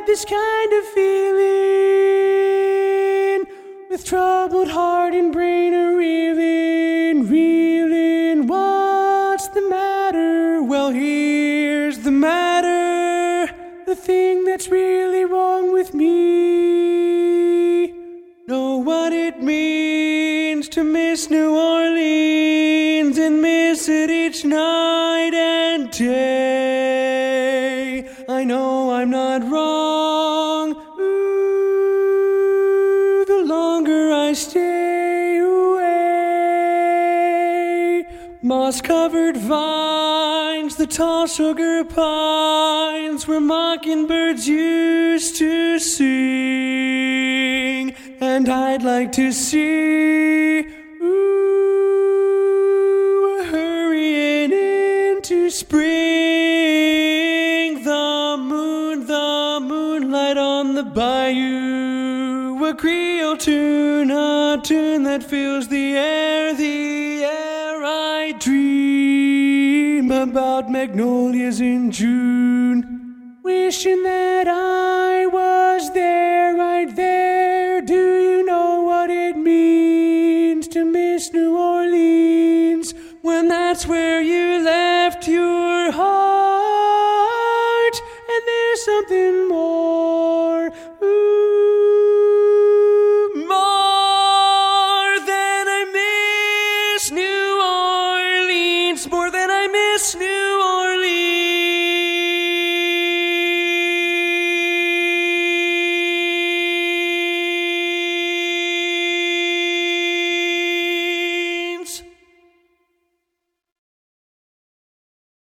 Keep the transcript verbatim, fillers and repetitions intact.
this kind of feeling, with troubled heart and brain a reeling, reeling. What's the matter? Well, here's the matter, the thing that's really wrong with me. Know what it means to miss New Orleans and miss it each night and day. I know I'm not wrong. Ooh, the longer I stay away. Moss-covered vines, the tall sugar pines, where mockingbirds used to sing. And I'd like to see, ooh, hurrying into spring. The moon, the moonlight on the bayou, a Creole tune, a tune that fills the air, the air. I dream about magnolias in June, wishing that I was there, right there. Do you know what it means to miss New Orleans, when that's where you left your heart? And there's something more, ooh, more than I miss New Orleans, more than I miss New